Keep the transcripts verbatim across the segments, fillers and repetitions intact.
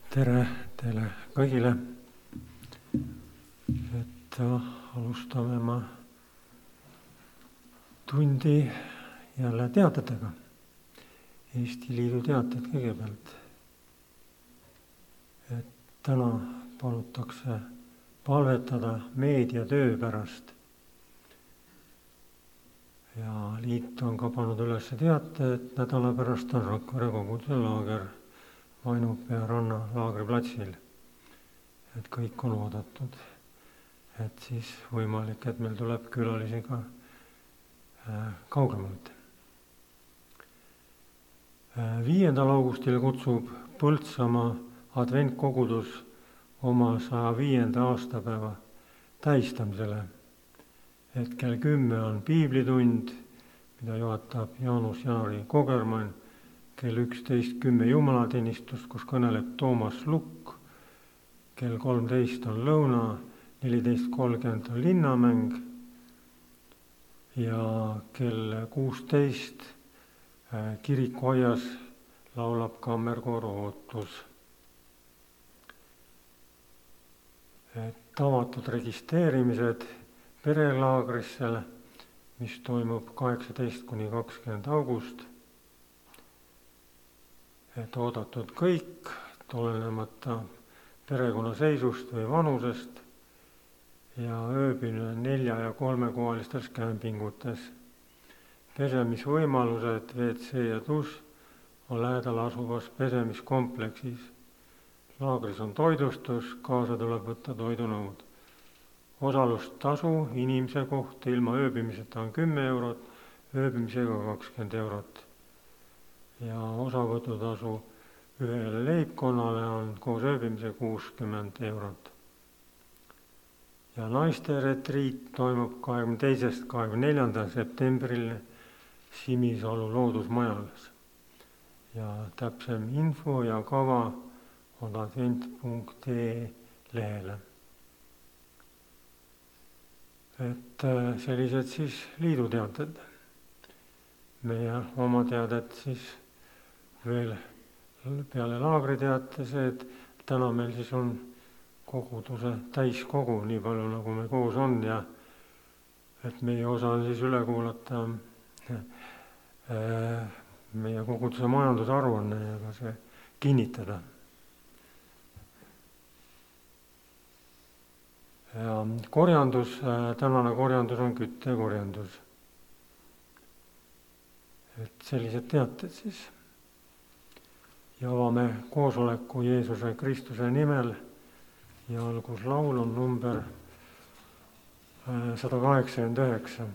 Tere teile kõigile, et alustame ma tundi jälle teatetega. Eesti Liidu teated kõigepealt. Et täna palutakse palvetada meediatöö pärast. Ja liit on ka pannud üles teate, et nädala pärast on Rakvere koguduse laager Vainupea ranna laagriplatsil. Et kõik on oodatud. Et siis võimalik, et meil tuleb külalisi ka kaugemalt. viiendal augustil kutsub Põltsamaa adventkogudus oma saja viienda aastapäeva tähistamisele. Et kell kümme on piiblitund, mida juhatab Jaanus Janari Kogermann, kell üksteist kümme jumalateenistus, kus kõneleb Toomas Lukk, kell kolmteist on lõuna, neliteist kolmkümmend on linnamäng ja kell kuusteist kirikuaias laulab kammerkoor Ootus. Et avatud registreerimised perelaagrissele, mis toimub kaheksateist kuni kakskümmend august. Et oodatud kõik, olenemata perekonnaseisust või vanusest ja ööbimine nelja- ja kolmekohalistes kämpingutes. Pesemisvõimalused, W C ja dušš on lähedal asuvas pesemiskompleksis. Laagris on toidlustus, kaasa tuleb võtta toidunõud. Osalustasu inimese kohta ilma ööbimiseta on kümme eurot, ööbimisega kakskümmend eurot. Ja osavõtutasu ühele leibkonnale on koos ööbimise kuuskümmend eurot. Ja naiste retriit toimub kahekümne teisest kahekümne neljandal septembril Simisalu loodusmajas. Ja täpsem info ja kava on advent punkt ee lehele. Et sellised siis liiduteated. Meie oma teadet siis veel peale laagriteate see, et täna meil siis on koguduse täiskogu, nii palju nagu me koos on ja et meie osa on siis üle kuulata meie koguduse majandusaruanne ja ka see kinnitada. Ja korjandus, tänane korjandus on küttekorjandus. Et sellised teated siis. Ja avame koosoleku Jeesuse Kristuse nimel ja alguslaul on number sada kaheksakümmend üheksa.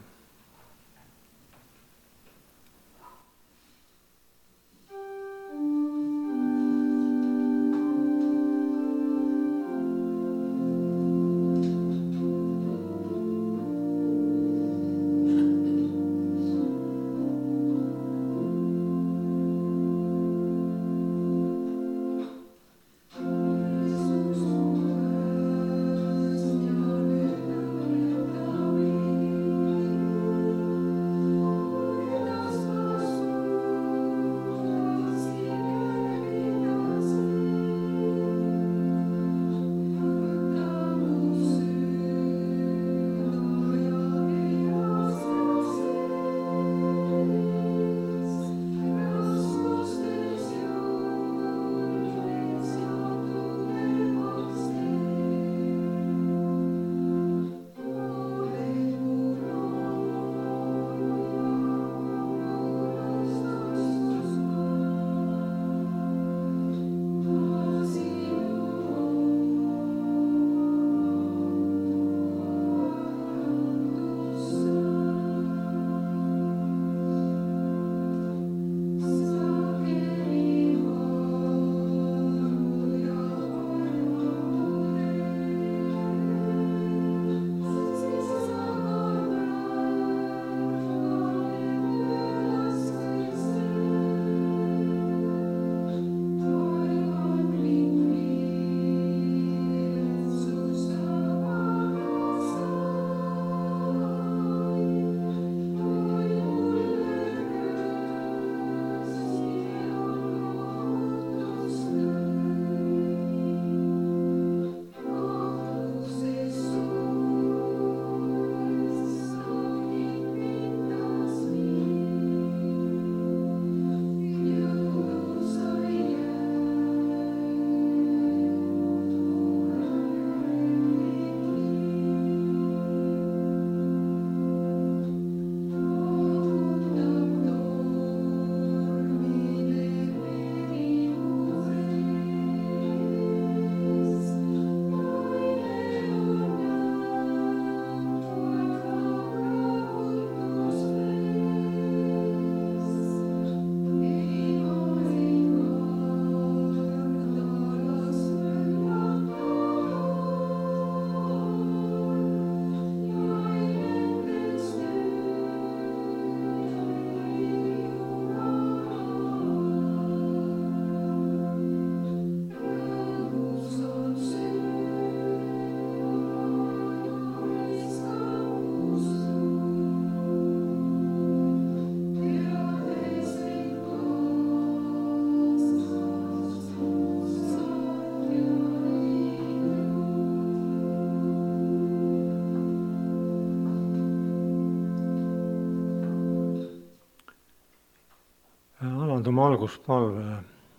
valguspalvele.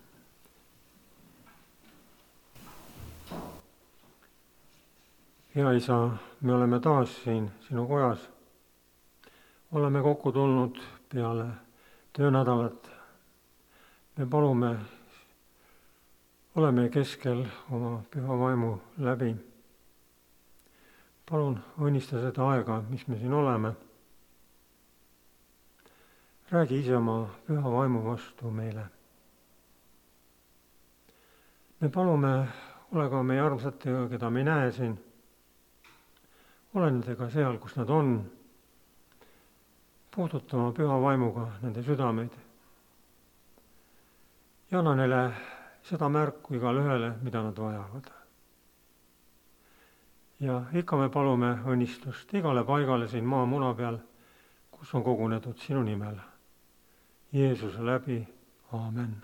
Hea Isa, me oleme taas siin sinu kojas. Oleme kokku tulnud peale töönädalat. Me palume, oleme keskel oma püha vaimu läbi. Palun õnnista seda aega, mis me siin oleme. Räägi ise oma püha vaimu vastu meile. Me palume, ole ka meie armsatega, keda me ei näe siin. Ole nendega seal, kus nad on. Puuduta oma püha vaimuga nende südameid. Ja anna neile seda märku igale ühele, mida nad vajavad. Ja ikka me palume õnnistust igale paigale siin maa muna peal, kus on kogunetud sinu nimel. Jeesuse läbi, aamen.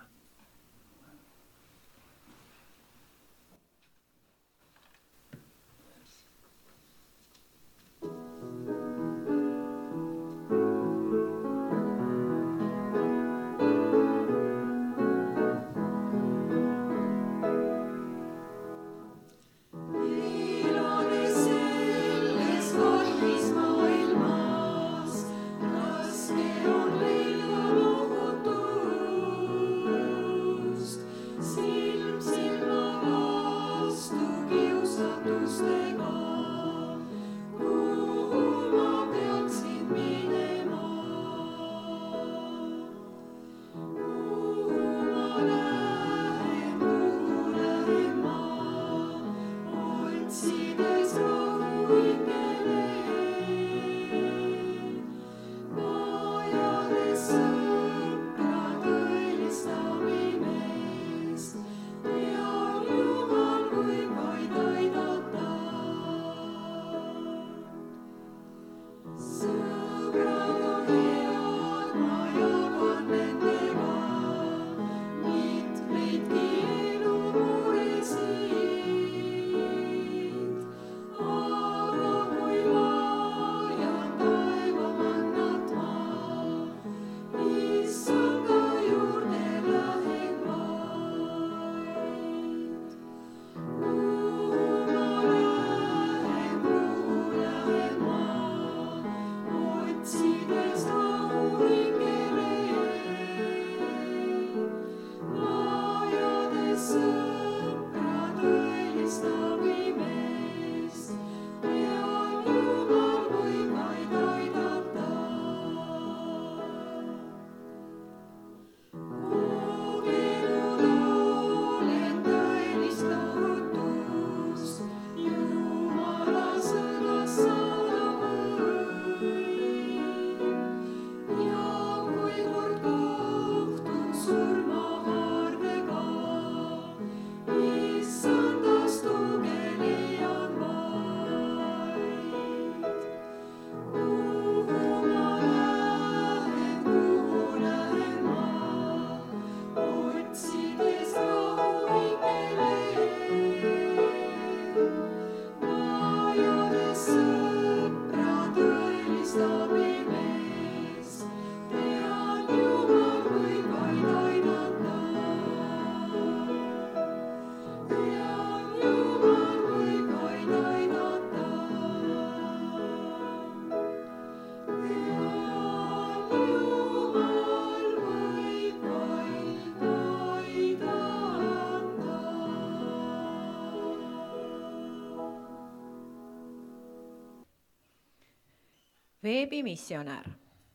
Veebimissionär.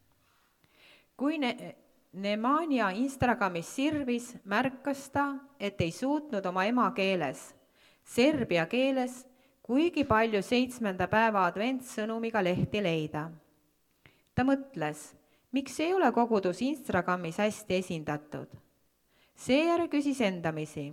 Kui ne- Nemanja Instagramis sirvis, märkas ta, et ei suutnud oma emakeeles, serbia keeles, kuigi palju seitsmenda päeva adventssõnumiga lehti leida. Ta mõtles, miks ei ole kogudus Instagramis hästi esindatud. Seejärel küsis endamisi,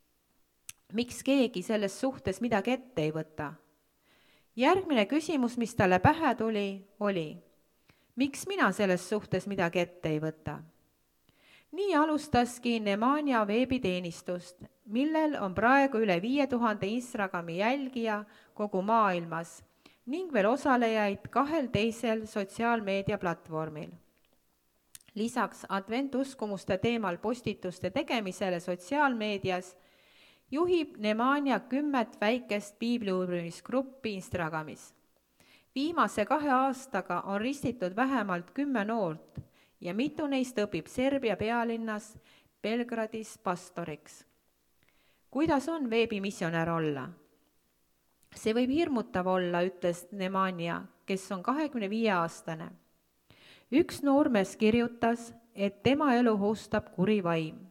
miks keegi selles suhtes midagi ette ei võta. Järgmine küsimus, mis talle pähe tuli, oli, miks mina selles suhtes midagi ette ei võta. Nii alustaski Nemanja veebiteenistust, millel on praegu üle viie tuhande Instagrami jälgija kogu maailmas ning veel osalejaid kahel teisel sotsiaalmeedia platvormil. lisaks adventuskumuste teemal postituste tegemisele sotsiaalmeedias juhib Nemanja kümmet väikest piibliuurimisgruppi Instagramis. Viimase kahe aastaga on ristitud vähemalt kümme noort ja mitu neist õpib Serbia pealinnas Belgradis pastoriks. Kuidas on veebimissionär olla? See võib hirmutav olla, ütles Nemanja, kes on kahekümne viie aastane. Üks noormees kirjutas, et tema elu ohustab kuri vaim.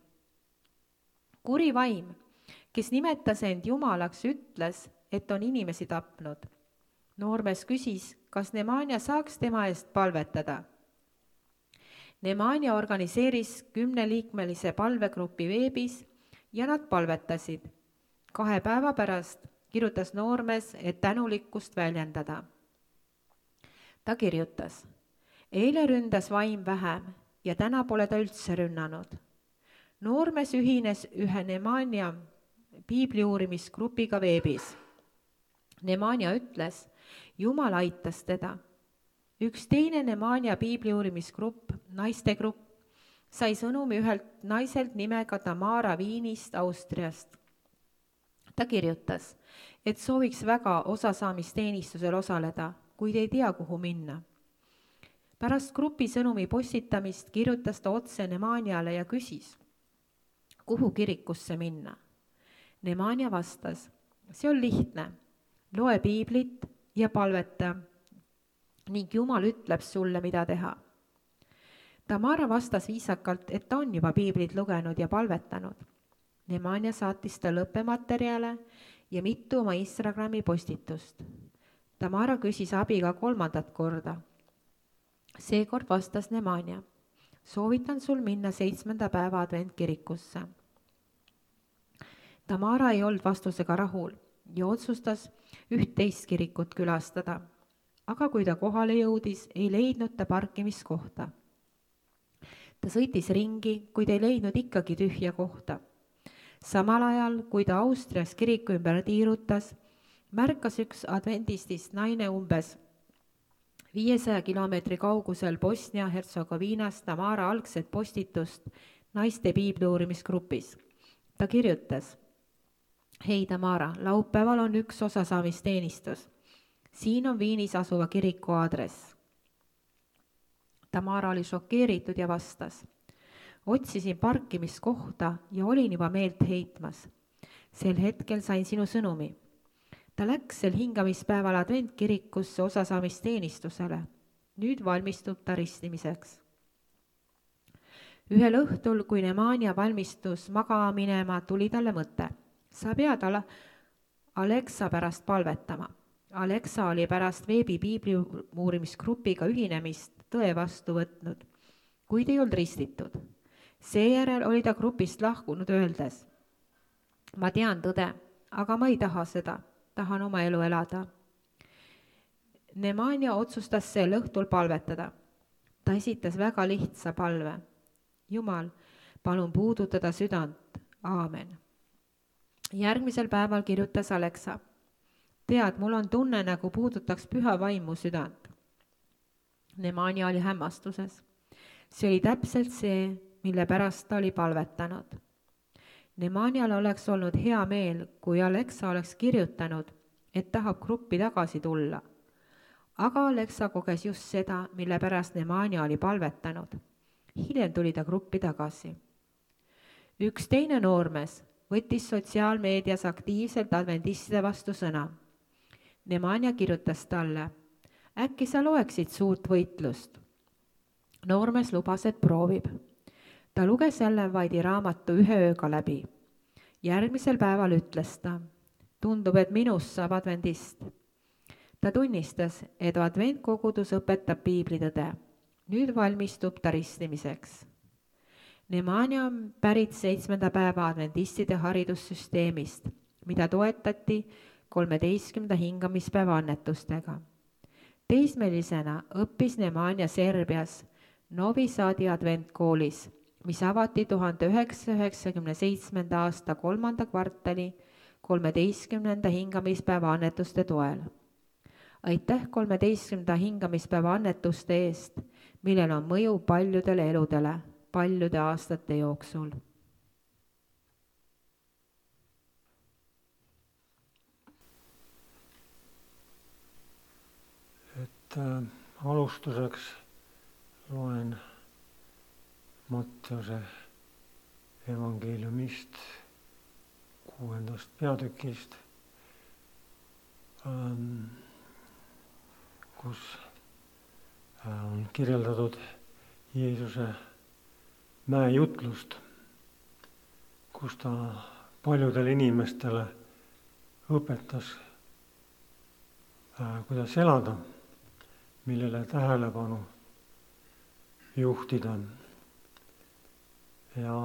Kuri vaim, kes nimetas end jumalaks, ütles, et on inimesi tapnud. Noormees küsis, kas Nemanja saaks tema eest palvetada. Nemanja organiseeris kümneliikmelise palvegrupi veebis ja nad palvetasid. Kahe päeva pärast kirjutas noormees, et tänulikkust väljendada. Ta kirjutas, eile ründas vaim vähem ja täna pole ta üldse rünnanud. Noormees ühines ühe Nemanja piibliuurimisgrupiga veebis. Nemanja ütles, Jumal aitas teda. Üks teine Nemanja piibliuurimisgrupp, naistegrupp, sai sõnumi ühelt naiselt nimega Tamara Viinist Austriast. Ta kirjutas, et sooviks väga osasaamisteenistusel osaleda, kuid ei tea, kuhu minna. Pärast grupi sõnumi postitamist kirjutas ta otse Nemanjale ja küsis, kuhu kirikusse minna. Nemanja vastas, see on lihtne, loe piiblit ja palveta ning Jumal ütleb sulle, mida teha. Tamara vastas viisakalt, et ta on juba piiblit lugenud ja palvetanud. Nemanja saatis ta lõppematerjale ja mitu oma Instagrami postitust. Tamara küsis abiga kolmandat korda. Seekord vastas Nemanja, soovitan sul minna seitsmenda päeva adventkirikusse. Tamara ei olnud vastusega rahul ja otsustas üht-teist kirikut külastada. Aga kui ta kohale jõudis, ei leidnud ta parkimiskohta. Ta sõitis ringi, kuid ei leidnud ikkagi tühja kohta. Samal ajal, kui ta Austrias kiriku ümber tiirutas, märkas üks adventistist naine umbes viiesaja kilomeetri kaugusel Bosnia-Hertsegoviinas Tamara algset postitust naiste piibliuurimisgrupis. Ta kirjutas, hei Tamara, laupäeval on üks osasaamisteenistus. Siin on Viinis asuva kiriku aadress. Tamara oli šokeeritud ja vastas. Otsisin parkimiskohta ja olin juba meelt heitmas. Sel hetkel sain sinu sõnumi. Ta läks sel hingamispäeval adventkirikusse osasaamisteenistusele. Nüüd valmistub ta ristimiseks. Ühel õhtul, kui Nemanja valmistus magama minema, tuli talle mõte. Sa pead ala Alexa pärast palvetama. Alexa oli pärast veebi piibliuurimisgrupiga ühinemist tõe vastu võtnud, kuid ei olnud ristitud. Seejärel oli ta grupist lahkunud öeldes, ma tean tõde, aga ma ei taha seda, tahan oma elu elada. Nemanja otsustas sel õhtul palvetada. Ta esitas väga lihtsa palve. Jumal, palun puudutada südant. Aamen. Järgmisel päeval kirjutas Alexa. Tead, mul on tunne, nagu puudutaks püha vaimu südant. Nemanja oli hämmastuses. See oli täpselt see, mille pärast ta oli palvetanud. Nemanjal oleks olnud hea meel, kui Alexa oleks kirjutanud, et tahab gruppi tagasi tulla. Aga Alexa koges just seda, mille pärast Nemanja oli palvetanud. Hiljem tuli ta gruppi tagasi. Üks teine noormees võttis sotsiaalmeedias aktiivselt adventistide vastu sõna. Nemanja kirjutas talle, äkki sa loeksid suurt võitlust. Noormees lubas, et proovib. Ta luges jälle Vaidi raamatu ühe ööga läbi. Järgmisel päeval ütles ta, tundub, et minust saab adventist. Ta tunnistas, et adventkogudus õpetab piiblitõde. Nüüd valmistub ta ristimiseks. Nemanja on pärit seitsmenda päeva adventistide haridussüsteemist, mida toetati kolmeteistkümnenda hingamispäeva annetustega. Teismelisena õppis Nemanja Serbias Novi Sadi adventkoolis, mis avati tuhande üheksasaja üheksakümne seitsmenda aasta kolmanda kvartali kolmeteistkümnenda hingamispäeva annetuste toel. Aitäh kolmeteistkümnenda hingamispäeva annetuste eest, millel on mõju paljudele eludele paljude aastate jooksul. Et äh, alustuseks loen Matteuse evangeeliumist kuuendast peatükist, ähm, kus on kirjeldatud Jeesuse mäejutlust, kus ta paljudele inimestele õpetas, äh, kuidas elada, millele tähelepanu juhtida. Ja,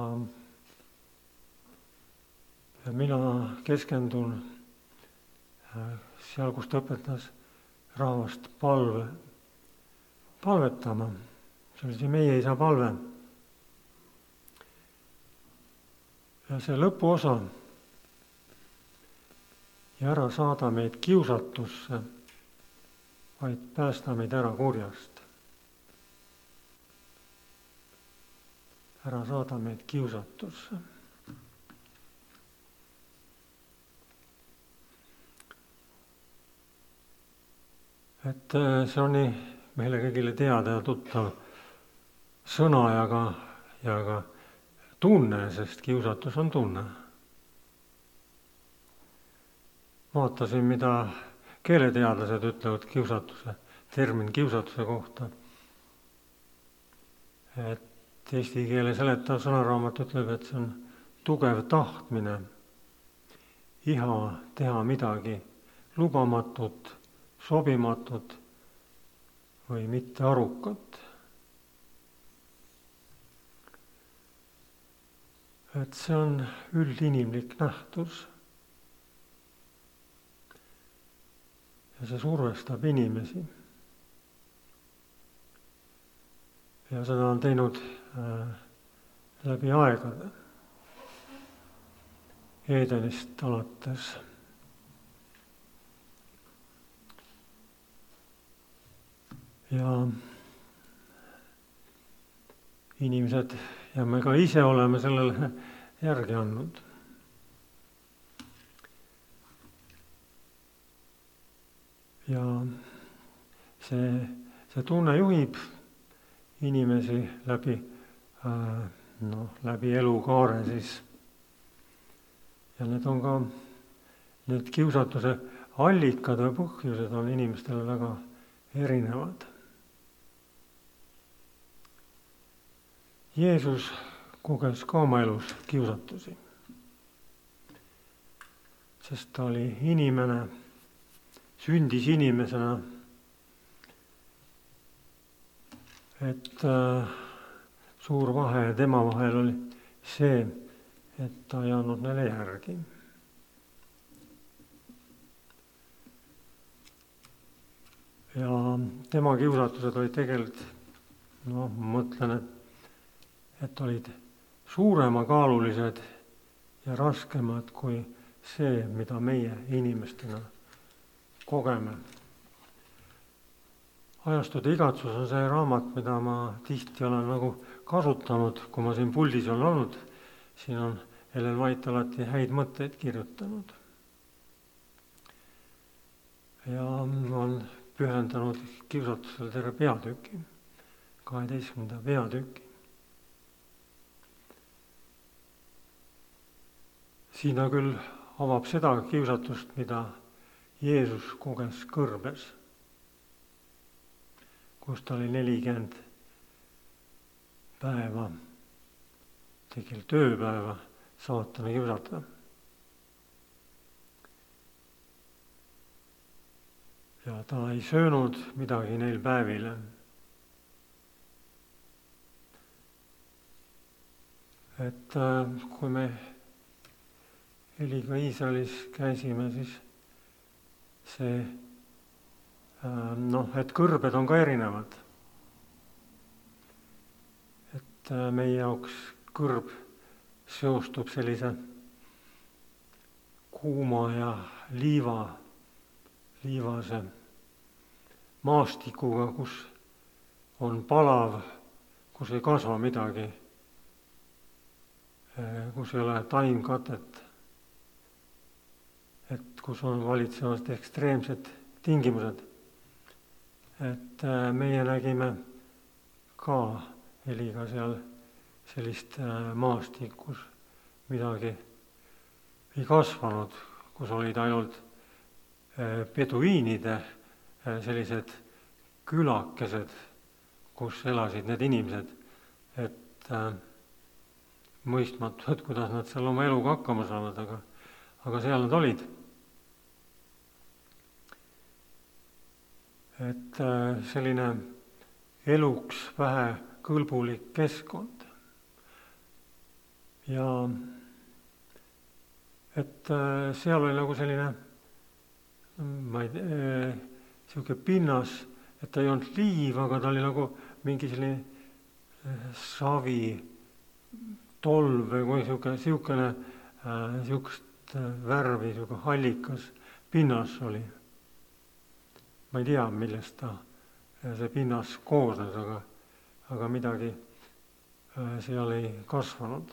ja mina keskendun seal, kus ta õpetas rahvast palve, palvetama. See oli see meie isa palve. Ja see lõpuosa, ja ära saada meid kiusatusse, vaid päästa meid ära kurjast. Ära saada meid kiusatusse. Et see on nii meile kõigile teada ja tuttav sõna ja ka, ja ka tunne, sest kiusatus on tunne. Vaatasin, mida keeleteadlased ütlevad kiusatuse, termin kiusatuse kohta. Et eesti keele seletav sõnaraamat ütleb, et see on tugev tahtmine, iha teha midagi lubamatut, sobimatut või mitte arukat. Et see on üldinimlik nähtus. Ja see survestab inimesi. Ja seda on teinud äh, läbi aegade. Eedenist alates. Ja inimesed ja me ka ise oleme sellele järgi andnud. Ja see, see tunne juhib inimesi läbi, äh, no, läbi elukaare siis. Ja need on ka, need kiusatuse allikad või põhjused on inimestele väga erinevad. Jeesus koges ka oma elus kiusatusi, sest ta oli inimene, sündis inimesena, et äh, suur vahe tema vahel oli see, et ta ei andnud neile järgi. Ja tema kiusatused olid tegelikult, no mõtlen, et et olid suuremakaalulised ja raskemad kui see, mida meie inimestena kogeme. Ajastude igatsus on see raamat, mida ma tihti olen nagu kasutanud, kui ma siin puldis olen olnud. Siin on Ellen White alati häid mõtteid kirjutanud. Ja on pühendanud kiusatusel terve peatüki, kaheteistkümnenda peatüki. Siin ta küll avab seda kiusatust, mida Jeesus koges kõrbes, kus ta oli nelikümmend päeva, tegel tööpäeva saatana kiusata. Ja ta ei söönud midagi neil päevile. Et kui me Eliga Iisraelis käisime, siis see, noh, et kõrbed on ka erinevad. Et meie jaoks kõrb seostub sellise kuuma ja liiva, liivase maastikuga, kus on palav, kus ei kasva midagi, kus ei ole taimkatet, et kus on valitsevad ekstreemsed tingimused. Et meie nägime ka Heliga seal sellist maastik, kus midagi ei kasvanud, kus olid ainult peduiinide sellised külakesed, kus elasid need inimesed, et mõistmatu, et kuidas nad seal oma eluga hakkama saavad, aga, aga seal nad olid. Et selline eluks vähe kõlbulik keskkond. Ja et seal oli nagu selline, ma ei tea, siuke pinnas, et ta ei olnud liiv, aga ta oli nagu mingi selline savi, tolv või siuke, siukene, siukest värvi, siuke hallikas pinnas oli. Ma ei tea, millest ta, see pinnas koosnes, aga, aga midagi seal ei kasvanud.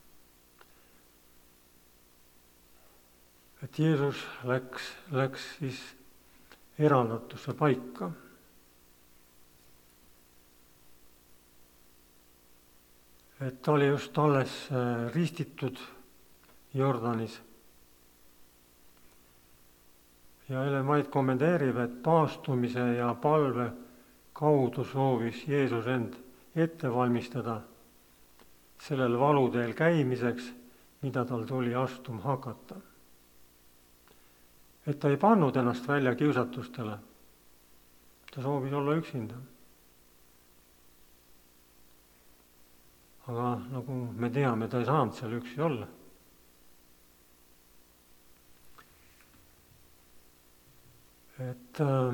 Et Jeesus läks, läks siis eraldatusse paika. Et ta oli just alles ristitud Jordanis. Ja Ellen White kommenteerib, et paastumise ja palve kaudu soovis Jeesus end ette valmistada sellel valuteel käimiseks, mida tal tuli astuma hakata. Et ta ei pannud ennast välja kiusatustele. Ta soovis olla üksinda. Aga nagu me teame, ta ei saanud seal üksi olla. Et äh,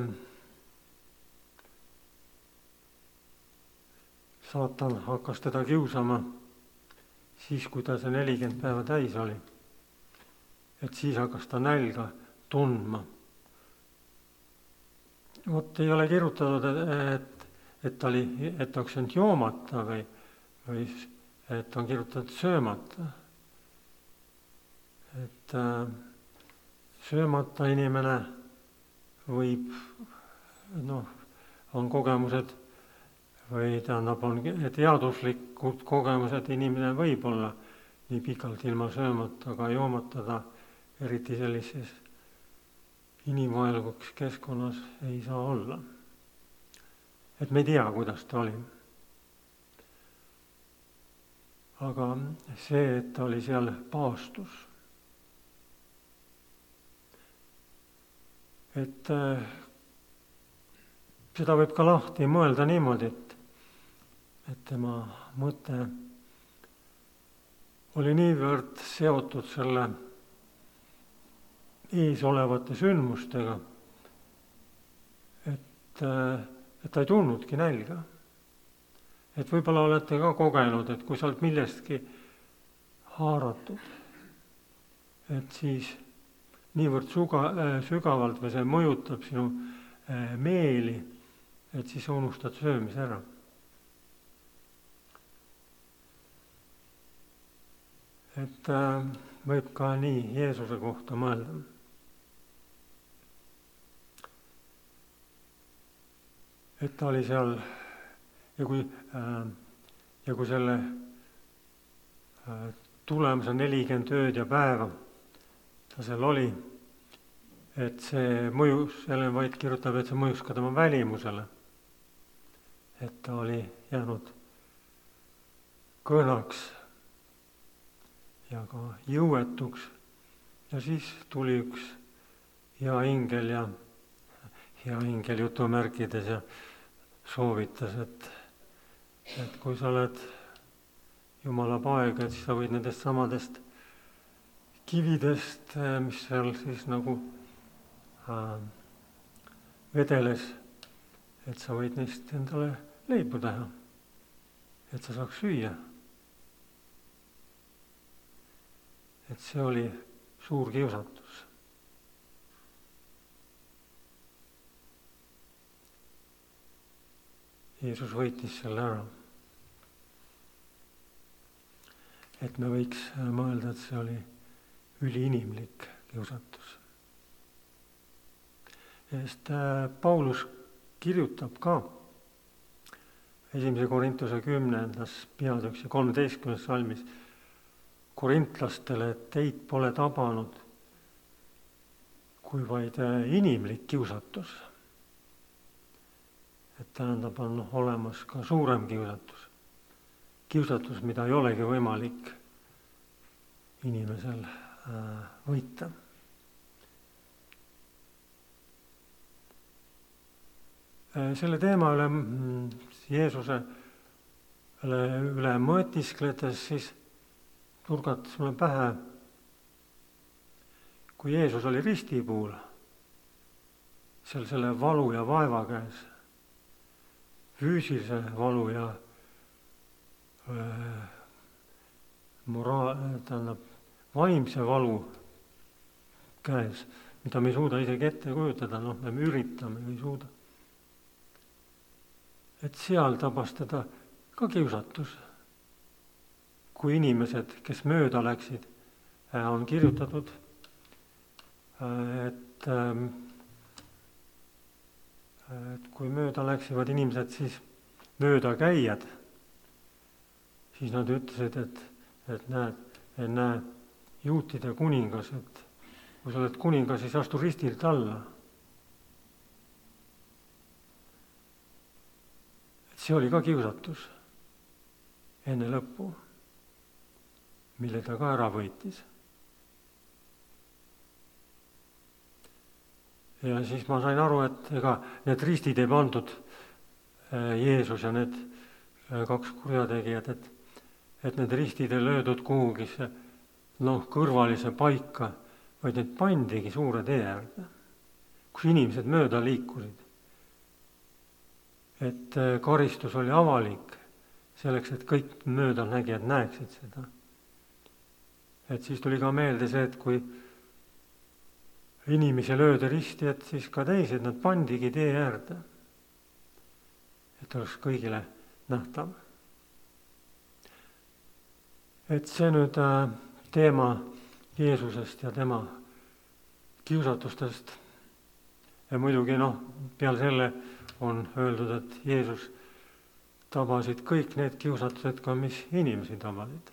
saatan hakkas teda kiusama siis, kui ta see nelikümmend päeva täis oli. Et siis hakkas ta nälga tundma. Vot ei ole kirjutatud, et, et ta oli, et ta oleks end joomata või, või et on kirjutatud söömata. Et äh, söömata inimene võib, noh, on kogemused või tähendab, on teaduslikud kogemused, inimene võib olla nii pikalt ilma söömata, aga joomata ta eriti sellises inimvaenulikus keskkonnas ei saa olla. Et me ei tea, kuidas ta oli. Aga see, et ta oli seal paastus. Et äh, seda võib ka lahti mõelda niimoodi, et, et tema mõte oli niivõrd seotud selle ees olevate sündmustega, et, äh, et ta ei tundnudki nälga. Et võib-olla olete ka kogenud, et kui sa oled millestki haaratud, et siis niivõrd suga, sügavalt või see mõjutab sinu meeli, et siis unustad söömise ära. Et äh, võib ka nii Jeesuse kohta mõelda. Et ta oli seal ja kui, äh, ja kui selle äh, tulemus on nelikümmend ööd ja päeva, ta seal oli, et see mõjus, Ellen White kirjutab, et see mõjus ka tema välimusele. Et ta oli jäänud kõnaks ja ka jõuetuks. Ja siis tuli üks hea ingel ja hea ingel jutumärkides ja soovitas, et, et kui sa oled Jumala paega, et siis sa võid nendest samadest kividest, mis seal siis nagu äh, vedeles, et sa võid neist endale leibu teha, et sa saaks süüa. Et see oli suur kiusatus. Jeesus võitis selle ära. Et me võiks mõelda, et see oli üliinimlik kiusatus. Sest Paulus kirjutab ka esimese Korintuse kümnendas peatükis ja kolmeteistkümnes salmis korintlastele, et teid pole tabanud kui vaid inimlik kiusatus. Et tähendab, on olemas ka suurem kiusatus. Kiusatus, mida ei olegi võimalik inimesel võita. Selle teema üle Jeesuse üle mõtiskledes siis turgatas mulle pähe, kui Jeesus oli risti puhul, seal selle valu ja vaeva käes, füüsilise valu ja äh, moraal, tähendab, vaimse valu käes, mida me ei suuda isegi ette kujutada, noh, me üritame, ei suuda. Et seal tabas teda ka kiusatus. Kui inimesed, kes mööda läksid, on kirjutatud, et, et kui mööda läksivad inimesed, siis mööda käijad, siis nad ütlesid, et, et näed, et näe, juutide kuningas, et kui sa oled kuningas, siis astu ristilt alla. See oli ka kiusatus enne lõppu, mille ta ka ära võitis. Ja siis ma sain aru, et ega need ristid ei pandud Jeesus ja need kaks kurjategijad, et, et need ristid ei löödud kuhugi see, noh, kõrvalise paika, vaid need pandigi suure tee äärde, kus inimesed mööda liikusid. Et karistus oli avalik, selleks, et kõik möödanägijad näeksid seda. Et siis tuli ka meelde see, et kui inimesi löödi risti, et siis ka teised, nad pandigi tee äärde, et oleks kõigile nähtav. Et see nüüd teema Jeesusest ja tema kiusatustest ja muidugi noh, peale selle on öeldud, et Jeesus tabasid kõik need kiusatused ka, mis inimesi tabasid.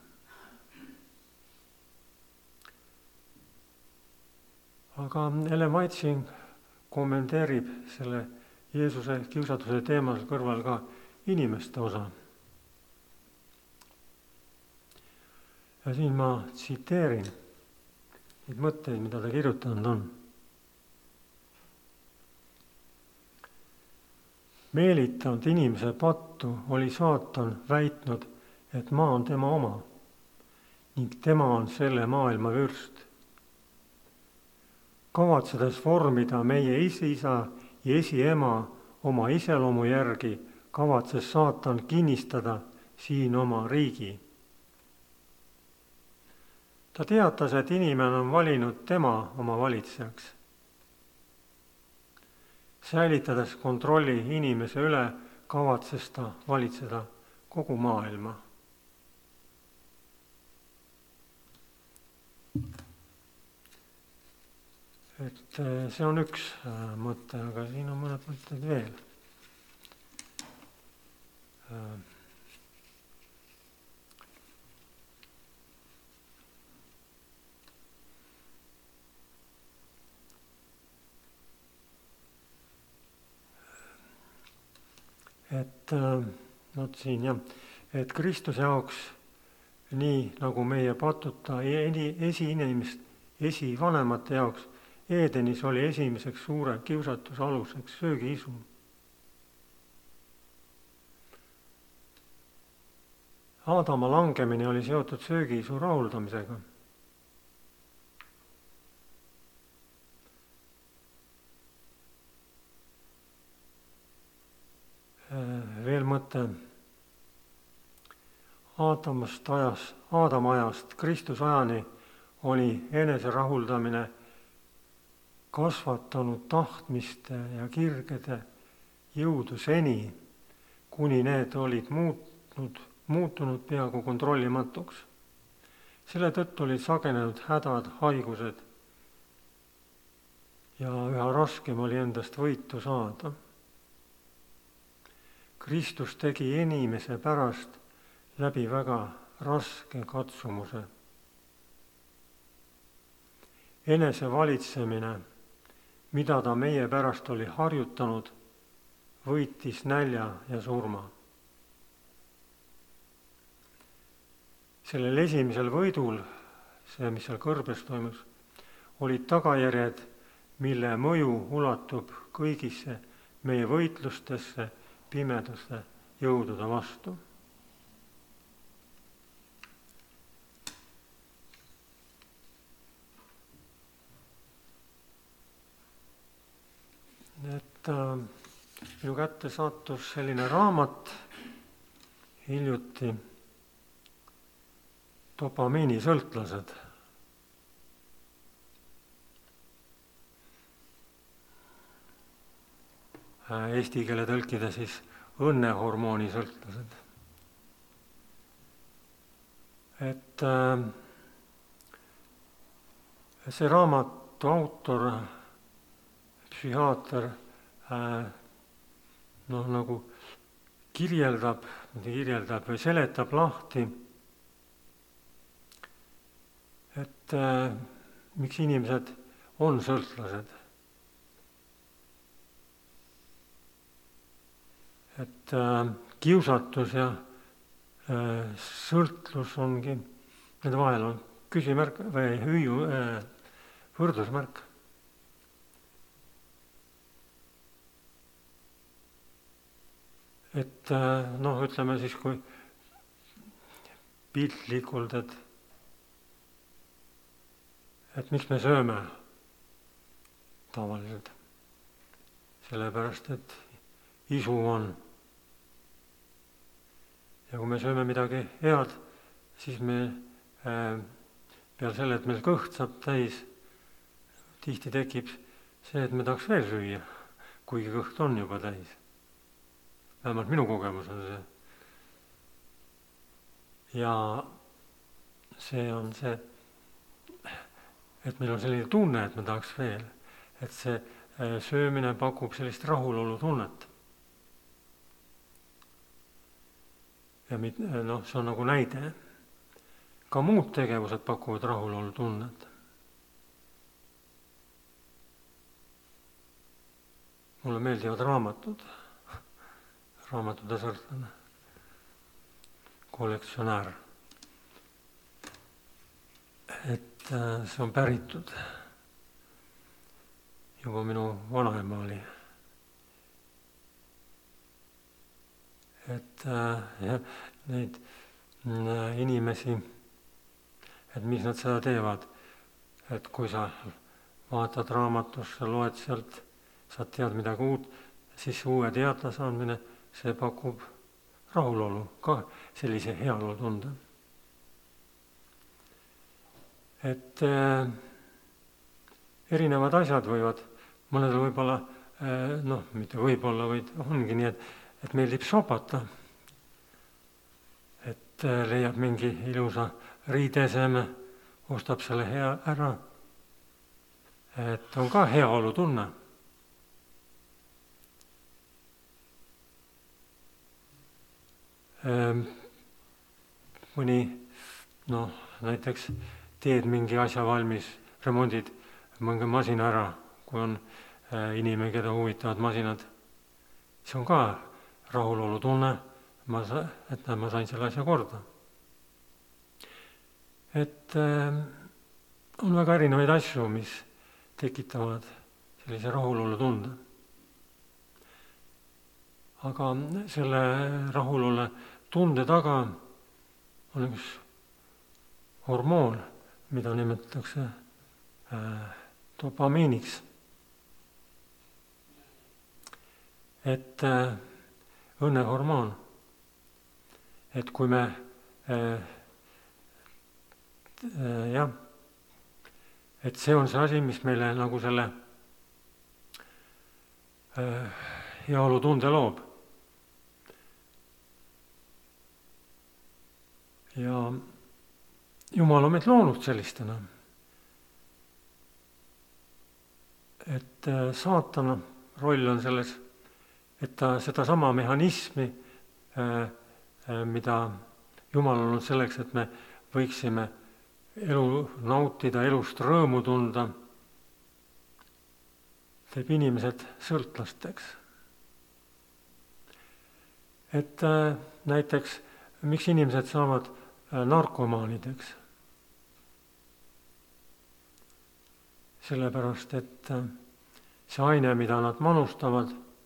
Aga Ellen White kommenteerib selle Jeesuse kiusatuse teemal kõrval ka inimeste osa. Ja siin ma tsiteerin neid mõtteid, mida ta kirjutanud on. Meelitanud inimese pattu oli saatan väitnud, et maa on tema oma ning tema on selle maailma vürst. Kavatsedes vormida meie esiisa ja esiema oma iseloomu järgi, kavatses saatan kinnistada siin oma riigi. Ta teatas, et inimene on valinud tema oma valitsejaks. Säilitades kontrolli inimese üle, kavatses ta valitseda kogu maailma. Et see on üks mõte, aga siin on mõned mõtted veel. Et no siin jah, et Kristuse jaoks nii nagu meie patuta esiinimest, esivanemate jaoks Edenis oli esimeseks suure kiusatuse aluseks söögiisu. Aadama langemine oli seotud söögiisu rahuldamisega. Veel mõte. Aadamast ajas, Aadama ajast Kristuse ajani oli enese rahuldamine kasvatanud tahtmiste ja kirgede jõudu seni, kuni need olid muutnud, muutunud peaaegu kontrollimatuks. Selle tõttu olid sagenenud hädad, haigused ja üha raskem oli endast võitu saada. Kristus tegi inimese pärast läbi väga raske katsumuse. Enesevalitsemine, mida ta meie pärast oli harjutanud, võitis nälja ja surma. Sellel esimesel võidul, see, mis seal kõrbes toimus, olid tagajärjed, mille mõju ulatub kõigisse meie võitlustesse pimeduste jõudude vastu. Et äh, minu kätte sattus selline raamat hiljuti, dopamiinisõltlased. Eesti keele tõlkida siis õnnehormooni sõltlased. Et äh, see raamatu autor, psühhiaater, äh, noh, nagu kirjeldab, kirjeldab või seletab lahti, et äh, miks inimesed on sõltlased. Et äh, kiusatus ja äh, sõltlus ongi, nende vahel on küsimärk või hüüu, äh, võrdusmärk. Et äh, noh, ütleme siis, kui piltlikult, et et miks me sööme tavaliselt. Sellepärast, et isu on. Ja kui me sööme midagi head, siis me äh, peale selle, et meil kõht saab täis, tihti tekib see, et me tahaks veel süüa, kuigi kõht on juba täis. Vähemalt minu kogemus on see. Ja see on see, et meil on selline tunne, et me tahaks veel, et see söömine pakub sellist rahulolu tunnet. Ja noh, see on nagu näide. Ka muud tegevused pakuvad rahulolu tunnet. Mulle meeldivad raamatud, raamatude sõltlane, kollektsionäär. Et see on päritud. Juba minu vanaema oli. Et ja, neid inimesi, et mis nad seda teevad, et kui sa vaatad raamatusse, loed sealt, sa tead midagi uut, siis uue teadla saamine, see pakub rahulolu, ka sellise heaolu tunde. Et äh, erinevad asjad võivad, mõnedel võib-olla, äh, noh, mitte võib-olla, vaid ongi nii, et, et meeldib sopata. Et äh, leiab mingi ilusa riideseme, ostab selle hea ära. Et on ka heaolu tunne. Äh, mõni, noh, näiteks teed mingi asja valmis, remondid mõngi masina ära, kui on äh, inimene, keda huvitavad masinad. See on ka rahulolu tunne, ma sa, et ma sain selle asja korda. Et äh, on väga erinevaid asju, mis tekitavad sellise rahulolu tunde. Aga selle rahulolu tunde taga on üks hormoon, mida nimetatakse äh, dopamiiniks. Et äh, õnnehormoon, et kui me äh, äh, jah, et see on see asi, mis meile nagu selle äh, heaolu tunde loob. ja Jumal on meid loonud sellistena. Et saatana roll on selles, et ta seda sama mehhanismi, mida Jumal on olnud selleks, et me võiksime elu nautida, elust rõõmu tunda, teeb inimesed sõltlasteks. Et näiteks, miks inimesed saavad narkomaanideks? Sellepärast, et see aine, mida nad manustavad,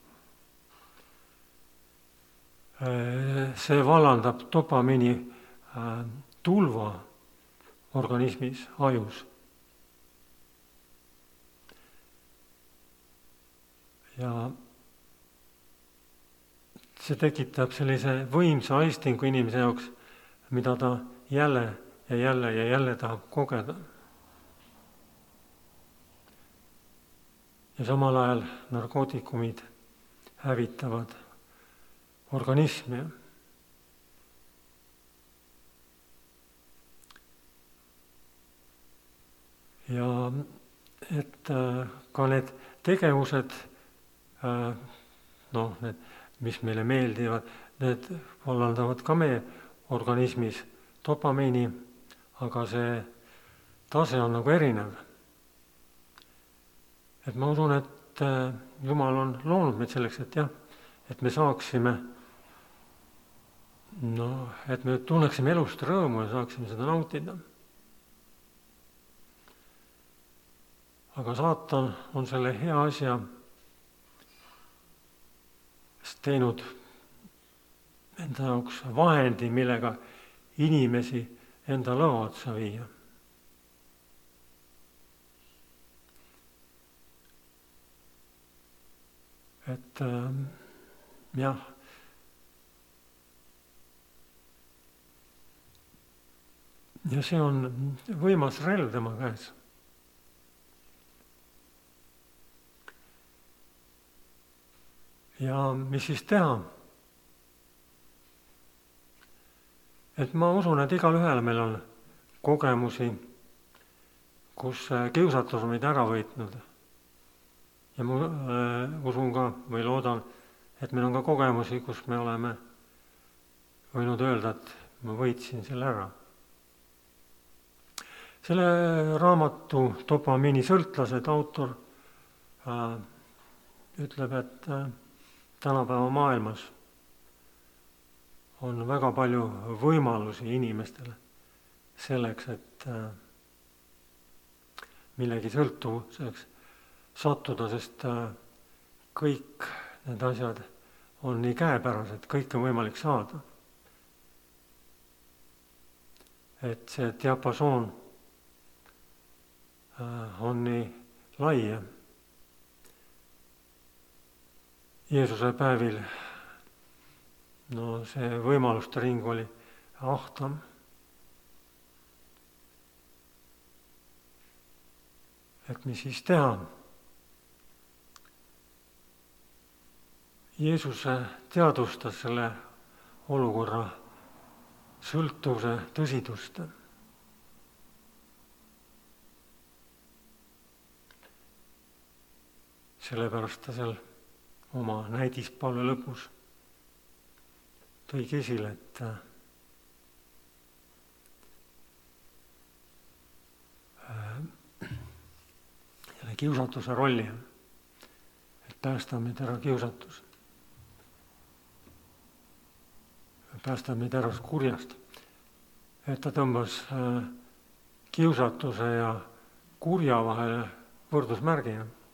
see vallandab dopamiini tulva organismis, ajus. Ja see tekitab sellise võimsa aistingu inimese jaoks, mida ta jälle ja jälle ja jälle tahab kogeda. Ja samal ajal narkootikumid hävitavad organismi. Ja et ka need tegevused, noh, need, mis meile meeldivad, need vallandavad ka meie organismis dopamiini, aga see tase on nagu erinev. Et ma usun, et Jumal on loonud meid selleks, et jah, et me saaksime, no, et me tunneksime elust rõõmu ja saaksime seda nautida. Aga saatan on selle hea asja teinud enda jaoks vahendi, millega inimesi enda lõva otsa viia. Et äh, jah, ja see on võimas relv tema käes. Ja mis siis teha? Et ma usun, et igal ühel meil on kogemusi, kus kiusatus on meid ära võitnud. Ja ma äh, usun ka või loodan, et meil on ka kogemusi, kus me oleme võinud öelda, et ma võitsin selle ära. Selle raamatu Dopamiini sõltlased autor äh, ütleb, et äh, tänapäeva maailmas on väga palju võimalusi inimestele selleks, et äh, millegi sõltuvuseks sattuda, sest kõik need asjad on nii käepärased, kõik on võimalik saada. Et see diapasoon on nii lai. Jeesuse päevil no see võimaluste ring oli ahtam. Et mis siis teha? Jeesus teadvustas selle olukorra sõltuvuse tõsidust. Sellepärast ta seal oma näidispalve lõpus tõigi esile, et jälle kiusatuse rolli, et päästa meid ära kiusatus. Päästab meid ära kurjast, et ta tõmbas kiusatuse ja kurja vahele võrdusmärgi.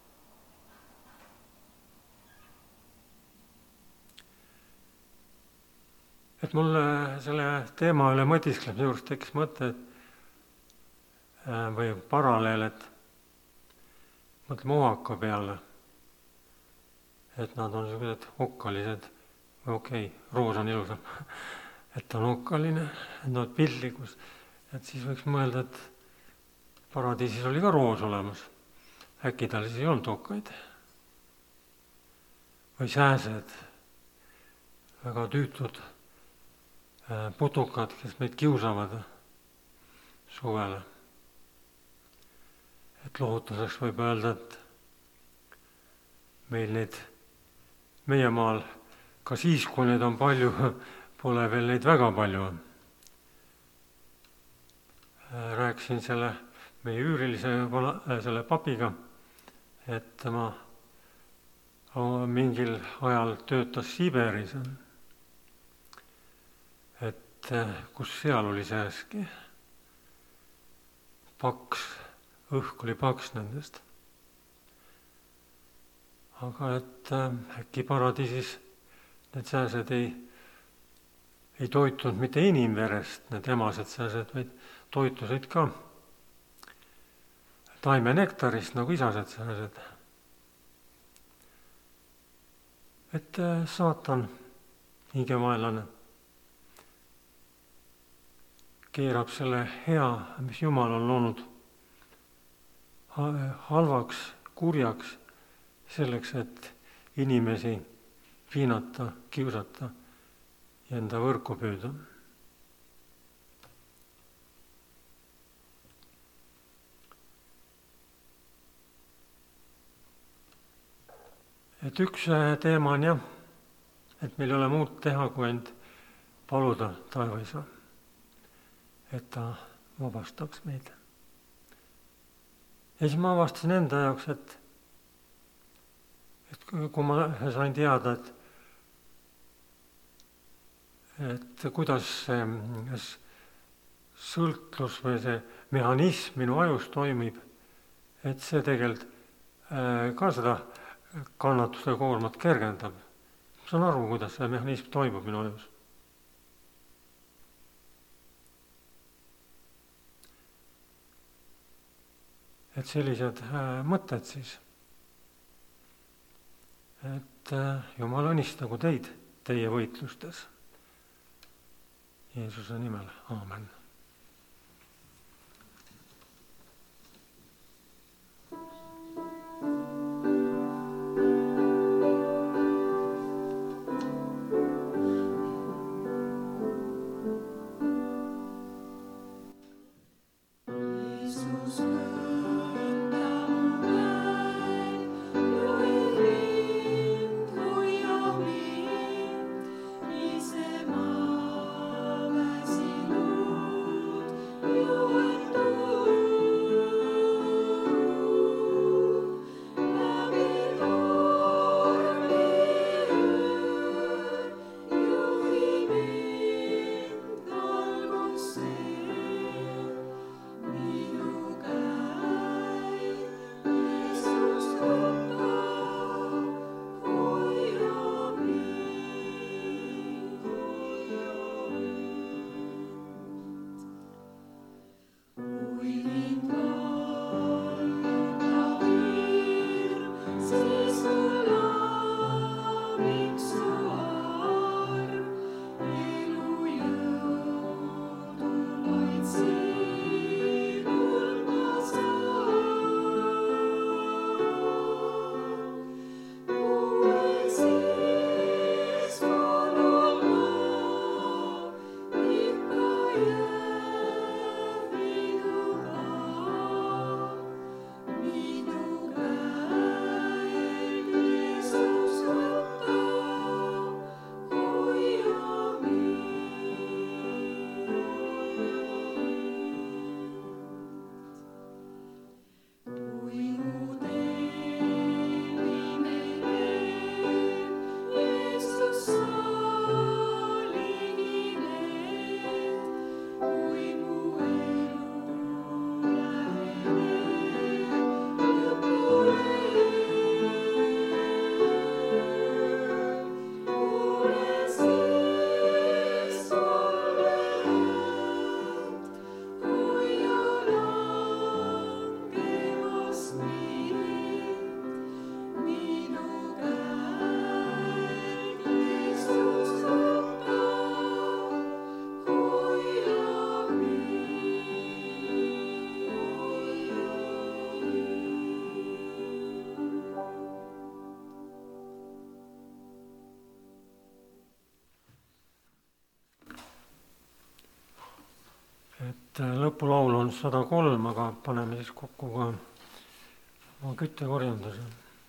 Et mulle selle teema üle mõtiskleb, juurest tekkis mõte või paralleel, et mõtleme ohaka peale, et nad on sellised okkalised. Okei, okay, roos on ilusam, et ta on okkaline, et nad on piltlikus. Et siis võiks mõelda, et paradiisis oli ka roos olemas. Äkki tal siis ei olnud okkaid. Või sääsed, väga tüütud putukad, kes meid kiusavad suvele. Et lohutuseks võib öelda, et meil neid meie maal, ka siis, kui neid on palju, pole veel neid väga palju. Rääkisin selle meie üürilise selle papiga, et tema mingil ajal töötas Siberis, et kus seal oli seeski paks, õhk oli paks nendest. Aga et äkki paradiisis need sääsed ei, ei toitunud mitte inimverest, need emased sääsed, vaid toitusid ka taimenektarist nagu isased sääsed. Et saatan, hingemaelane, keerab selle hea, mis Jumal on loonud, halvaks, kurjaks, selleks, et inimesi piinata, kiusata ja enda võrku püüda. Et üks teema on jah, et meil ei ole muud teha, kui end paluda taevaisa, et ta vabastaks meid. Ja siis ma avastasin enda jaoks, et et kui ma sain teada, et, et kuidas see sõltlus või see mehhanism minu ajus toimib, et see tegelikult ka seda kannatuste koormat kergendab. Ma saan aru, kuidas see mehhanism toimub minu ajus. Et sellised mõtted siis. Et Jumal õnnistagu teid teie võitlustes. Jeesuse nimel, aamen. Ise ma väsin. et lõpulaul on sada kolm, aga paneme siis kokku ka oma küttekorjanduse.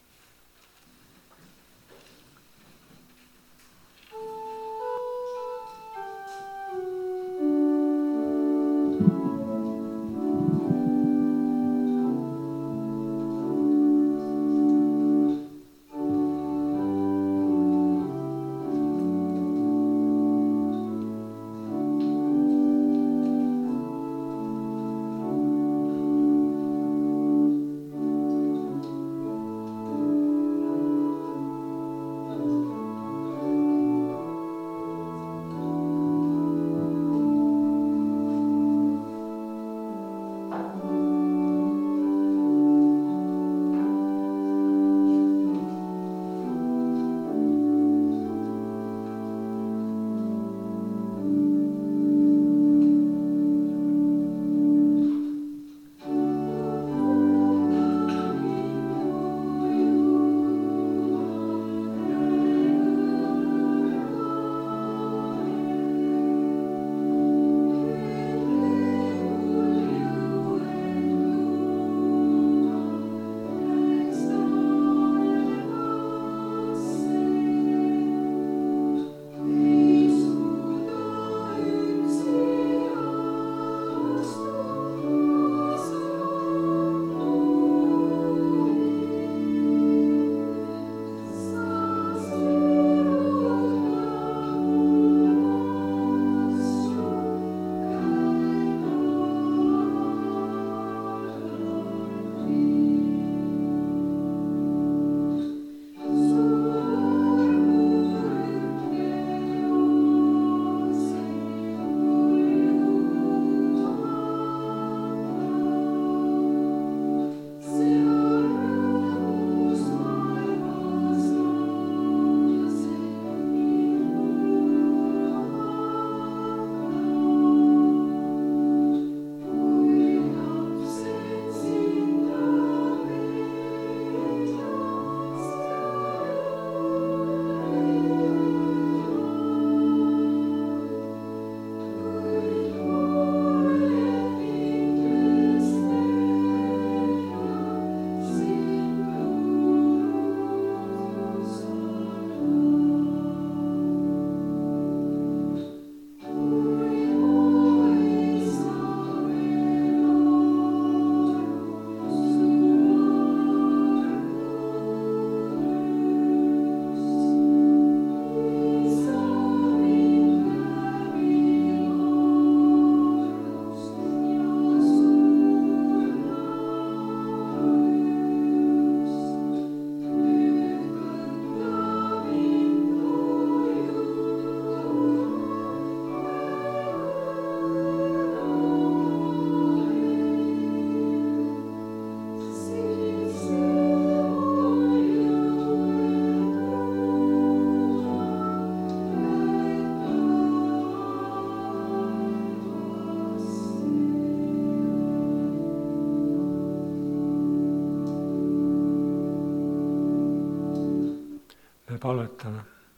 Palvetame.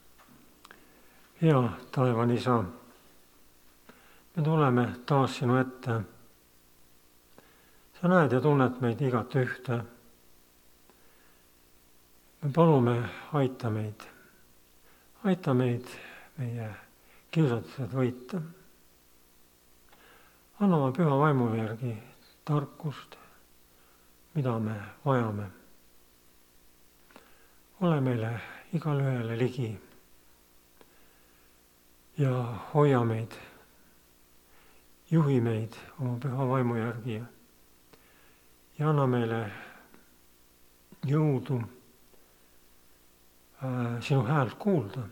Hea taevane Isa, me tuleme taas sinu ette. Sa näed ja tunned meid igat ühte. Me palume, aita meid. Aita meid meie kiusatused võita. Anna oma püha vaimu järgi tarkust, mida me vajame. Ole meile igale ühele ligi ja hoia meid, juhi meid oma püha vaimu järgi ja anna meile jõudu äh, sinu häält kuulda.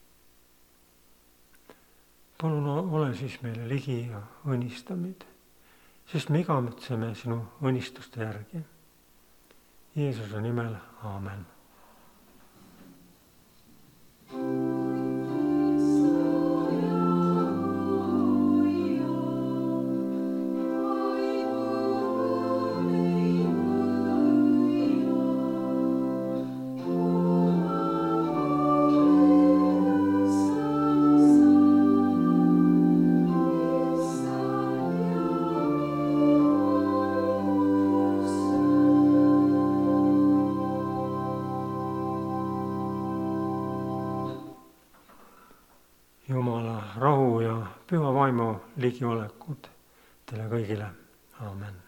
Palun ole siis meile ligi ja õnnista meid, sest me igatseme sinu õnnistuste järgi. Jeesuse nimel, aamen. Jumala rahu ja püha vaimu ligiolekut teile kõigile. Aamen.